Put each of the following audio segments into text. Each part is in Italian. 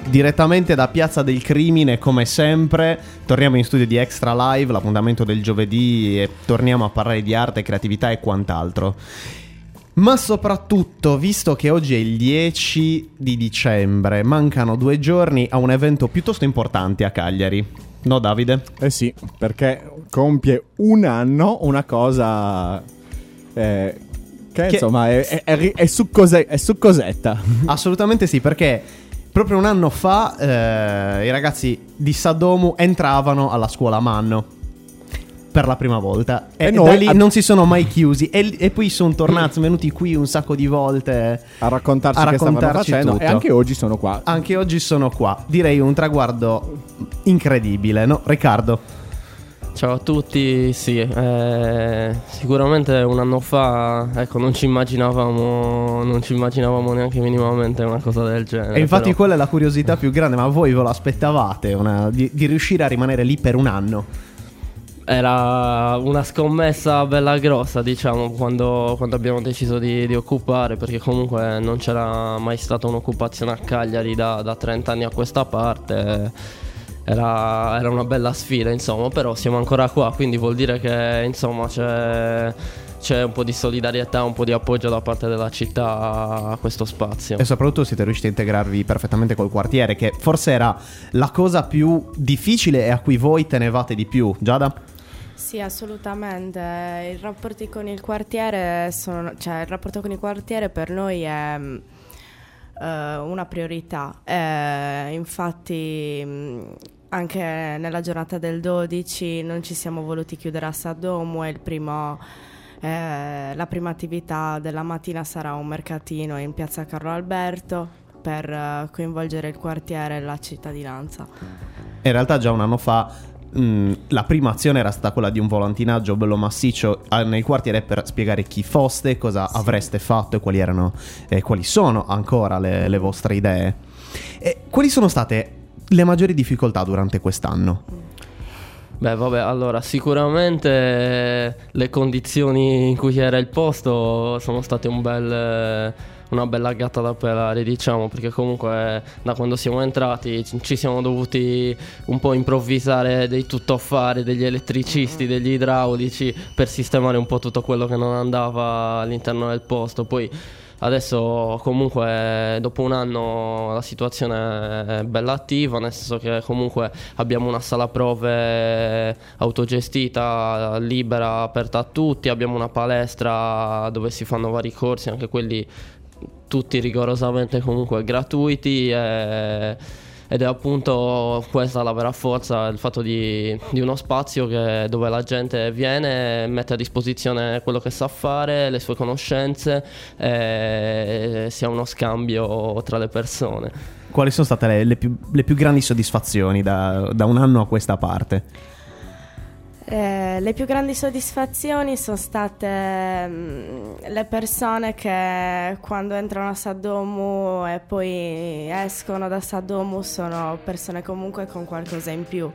direttamente da Piazza del Crimine, come sempre. Torniamo in studio di Extra Live, l'appuntamento del giovedì, e torniamo a parlare di arte, creatività e quant'altro. Ma soprattutto, visto che oggi è il 10 di dicembre, mancano 2 giorni a un evento piuttosto importante a Cagliari. No, Davide? Eh sì, perché compie un anno una cosa che insomma è succosetta. Assolutamente sì, perché proprio un anno fa i ragazzi di Sadomu entravano alla scuola Manno per la prima volta e da lì non si sono mai chiusi e poi sono tornati, sono venuti qui un sacco di volte a raccontarci che stavano facendo tutto. E anche oggi sono qua. Anche oggi sono qua. Direi un traguardo incredibile, no? Riccardo? Ciao a tutti, sì, sicuramente un anno fa, ecco, non ci immaginavamo neanche minimamente una cosa del genere. E infatti però quella è la curiosità più grande, ma voi ve lo aspettavate di riuscire a rimanere lì per un anno? era una scommessa bella grossa, diciamo, quando abbiamo deciso di occupare, perché comunque non c'era mai stata un'occupazione a Cagliari da 30 anni a questa parte. Era una bella sfida, insomma, però siamo ancora qua, quindi vuol dire che, insomma, c'è un po' di solidarietà, un po' di appoggio da parte della città a questo spazio. E soprattutto siete riusciti a integrarvi perfettamente col quartiere, che forse era la cosa più difficile e a cui voi tenevate di più. Giada? Sì, assolutamente. I rapporti con il quartiere il rapporto con il quartiere per noi è una priorità. Infatti anche nella giornata del 12 non ci siamo voluti chiudere a Sadomu e la prima attività della mattina sarà un mercatino in piazza Carlo Alberto per coinvolgere il quartiere e la cittadinanza. In realtà già un anno fa la prima azione era stata quella di un volantinaggio bello massiccio nel quartiere per spiegare chi foste, cosa avreste fatto e quali sono ancora le vostre idee. E quali sono state le maggiori difficoltà durante quest'anno? Beh, vabbè, allora sicuramente le condizioni in cui era il posto sono state una bella gatta da pelare, diciamo, perché comunque da quando siamo entrati ci siamo dovuti un po' improvvisare dei tuttofare, degli elettricisti, degli idraulici per sistemare un po' tutto quello che non andava all'interno del posto. Poi adesso comunque dopo un anno la situazione è bella attiva, nel senso che comunque abbiamo una sala prove autogestita, libera, aperta a tutti, abbiamo una palestra dove si fanno vari corsi, anche quelli tutti rigorosamente comunque gratuiti, ed è appunto questa la vera forza, il fatto di uno spazio dove la gente viene, mette a disposizione quello che sa fare, le sue conoscenze, e sia uno scambio tra le persone. Quali sono state le più grandi soddisfazioni da un anno a questa parte? Le più grandi soddisfazioni sono state le persone che quando entrano a Sadomu e poi escono da Sadomu sono persone comunque con qualcosa in più.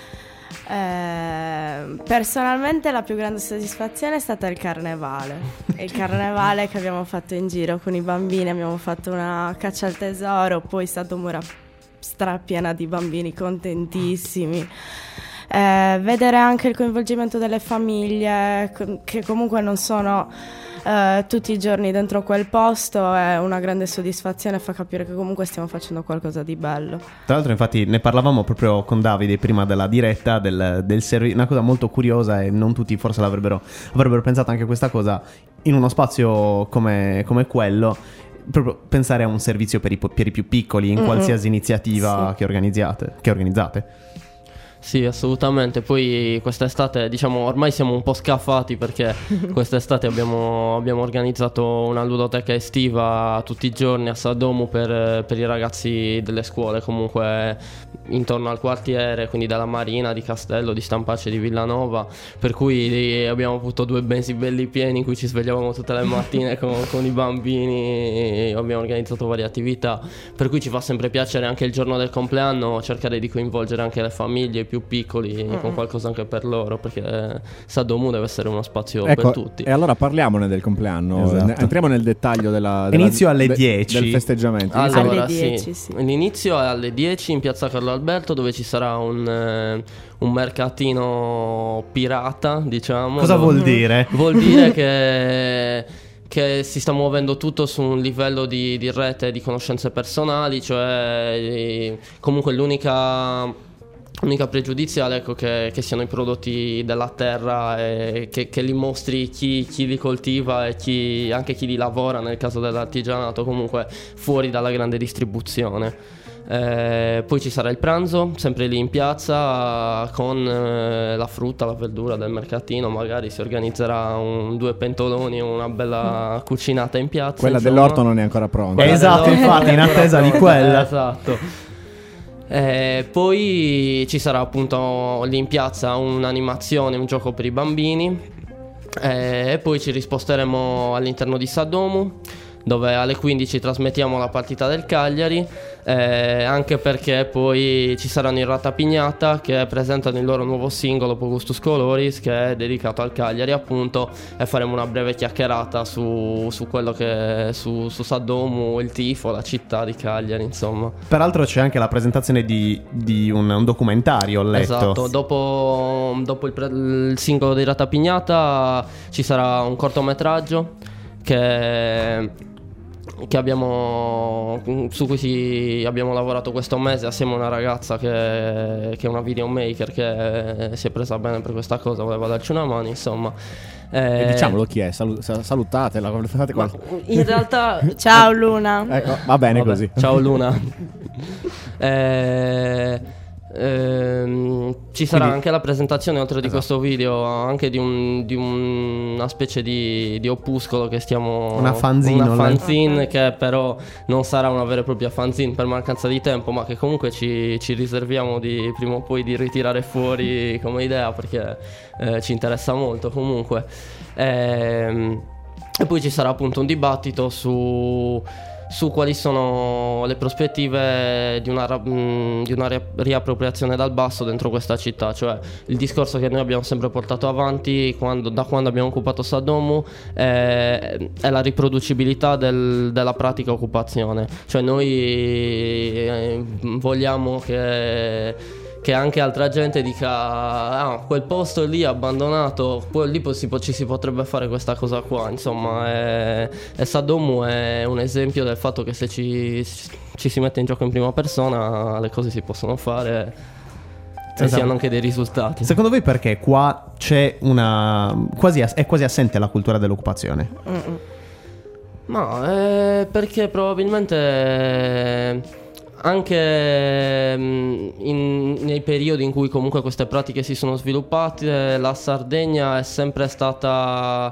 Personalmente la più grande soddisfazione è stata il carnevale che abbiamo fatto in giro con i bambini, abbiamo fatto una caccia al tesoro, poi Sadomu era strapiena di bambini contentissimi. Vedere anche il coinvolgimento delle famiglie che comunque non sono tutti i giorni dentro quel posto è una grande soddisfazione, fa capire che comunque stiamo facendo qualcosa di bello. Tra l'altro, infatti, ne parlavamo proprio con Davide prima della diretta del servizio, una cosa molto curiosa, e non tutti forse avrebbero pensato anche questa cosa in uno spazio come quello. Proprio pensare a un servizio per i più piccoli in qualsiasi iniziativa che organizzate. Sì, assolutamente. Poi quest'estate, diciamo, ormai siamo un po' scafati perché quest'estate abbiamo organizzato una ludoteca estiva tutti i giorni a Sadomu per i ragazzi delle scuole comunque intorno al quartiere, quindi della Marina, di Castello, di Stampace, di Villanova, per cui abbiamo avuto 2 mesi belli pieni in cui ci svegliavamo tutte le mattine con i bambini, abbiamo organizzato varie attività, per cui ci fa sempre piacere anche il giorno del compleanno cercare di coinvolgere anche le famiglie, i più più piccoli con qualcosa anche per loro, perché Saddomu deve essere uno spazio per tutti. E allora parliamone del compleanno. Esatto. Entriamo nel dettaglio Inizio alle 10 del festeggiamento. Allora, alle 10, sì. L'inizio è alle 10 in piazza Carlo Alberto, dove ci sarà un mercatino pirata, diciamo. Cosa vuol dire? Vuol dire che si sta muovendo tutto su un livello di rete di conoscenze personali, cioè comunque l'unica pregiudiziale, ecco, che siano i prodotti della terra e che li mostri chi li coltiva e anche chi li lavora nel caso dell'artigianato, comunque fuori dalla grande distribuzione. Poi ci sarà il pranzo, sempre lì in piazza, con la frutta, la verdura del mercatino. Magari si organizzerà 2 pentoloni, una bella cucinata in piazza. Quella insomma. dell'orto non è ancora pronta. Esatto, infatti, in attesa di quella. Esatto. Poi ci sarà appunto lì in piazza un'animazione, un gioco per i bambini. E poi ci risposteremo all'interno di Saddomu, dove alle 15 trasmettiamo la partita del Cagliari, anche perché poi ci saranno i Ratapignata che presentano il loro nuovo singolo Augustus Coloris, che è dedicato al Cagliari appunto, e faremo una breve chiacchierata su quello che su Saddomu, il tifo, la città di Cagliari, insomma. Peraltro c'è anche la presentazione di un documentario, ho letto. Esatto, dopo il singolo dei Ratapignata ci sarà un cortometraggio su cui abbiamo lavorato questo mese assieme a una ragazza che è una videomaker, che si è presa bene per questa cosa, voleva darci una mano, insomma. E diciamolo chi è, salutatela, fate in realtà ciao Luna. Ecco, va bene così. Ciao Luna. Ci sarà anche la presentazione, oltre di questo video, anche di una specie di opuscolo che stiamo... Una fanzine, che però non sarà una vera e propria fanzine per mancanza di tempo, ma che comunque ci riserviamo prima o poi di ritirare fuori come idea, perché ci interessa molto comunque. E poi ci sarà appunto un dibattito su quali sono le prospettive di una riappropriazione dal basso dentro questa città. Cioè il discorso che noi abbiamo sempre portato avanti da quando abbiamo occupato Saddomu è la riproducibilità della pratica occupazione. Cioè noi vogliamo che anche altra gente dica quel posto lì abbandonato, poi lì ci si potrebbe fare questa cosa qua, insomma. E Saddomu è un esempio del fatto che se ci si mette in gioco in prima persona le cose si possono fare e si hanno anche dei risultati. Secondo voi perché qua c'è è quasi assente la cultura dell'occupazione? Ma perché probabilmente anche nei periodi in cui comunque queste pratiche si sono sviluppate, la Sardegna è sempre stata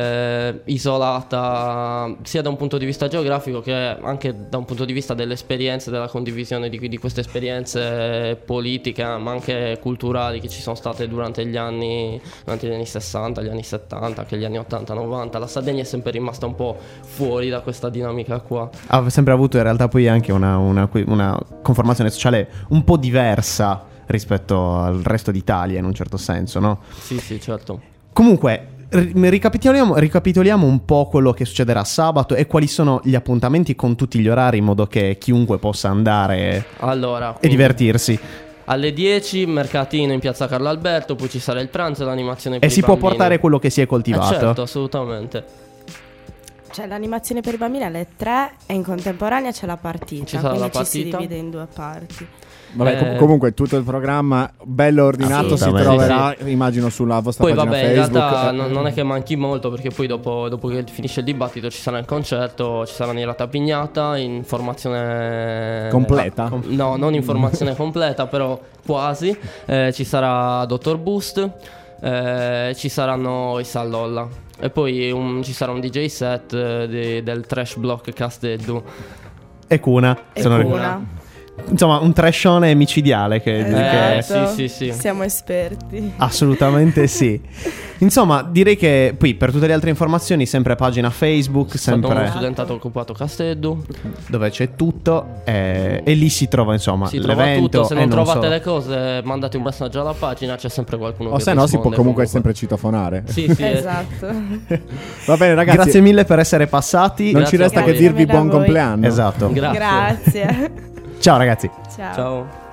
isolata, sia da un punto di vista geografico che anche da un punto di vista delle esperienze, della condivisione di queste esperienze politiche ma anche culturali che ci sono state durante gli anni 60, gli anni 70, anche gli anni 80, 90. La Sardegna è sempre rimasta un po' fuori da questa dinamica qua. Ha sempre avuto in realtà poi anche una conformazione sociale un po' diversa rispetto al resto d'Italia, in un certo senso, no? Sì, certo. Comunque ricapitoliamo un po' quello che succederà sabato e quali sono gli appuntamenti con tutti gli orari, in modo che chiunque possa andare e divertirsi. Alle 10 mercatino in piazza Carlo Alberto, poi ci sarà il pranzo e l'animazione per i bambini. E si può portare quello che si è coltivato? Certo, assolutamente. C'è l'animazione per i bambini alle 3 e in contemporanea c'è la partita. Ci sarà la partita. Ci si divide in 2 parti. Vabbè, comunque tutto il programma bello ordinato si troverà, immagino, sulla vostra pagina Facebook. In realtà non è che manchi molto, perché poi dopo che finisce il dibattito ci sarà il concerto, ci sarà Nera Tapignata in formazione completa. No, non in formazione completa, però quasi. Ci sarà Dottor Boost, ci saranno i Sallolla e poi ci sarà un DJ set del trash block Casteddu e Cuna. insomma, un trashone micidiale Sì. Siamo esperti. Assolutamente sì. Insomma, direi che poi per tutte le altre informazioni sempre pagina Facebook, Abbiamo sempre studentato occupato Casteddu, dove c'è tutto e lì si trova insomma si trova l'evento. tutto. Se non trovate solo. le cose, mandate un messaggio alla pagina, c'è sempre qualcuno O che se no si può risponde comunque sempre citofonare. Sì, Esatto. Va bene ragazzi, Grazie mille per essere passati. non ci resta che Grazie dirvi mille a buon voi. compleanno. Esatto. Grazie. Grazie. Ciao ragazzi. Ciao. Ciao.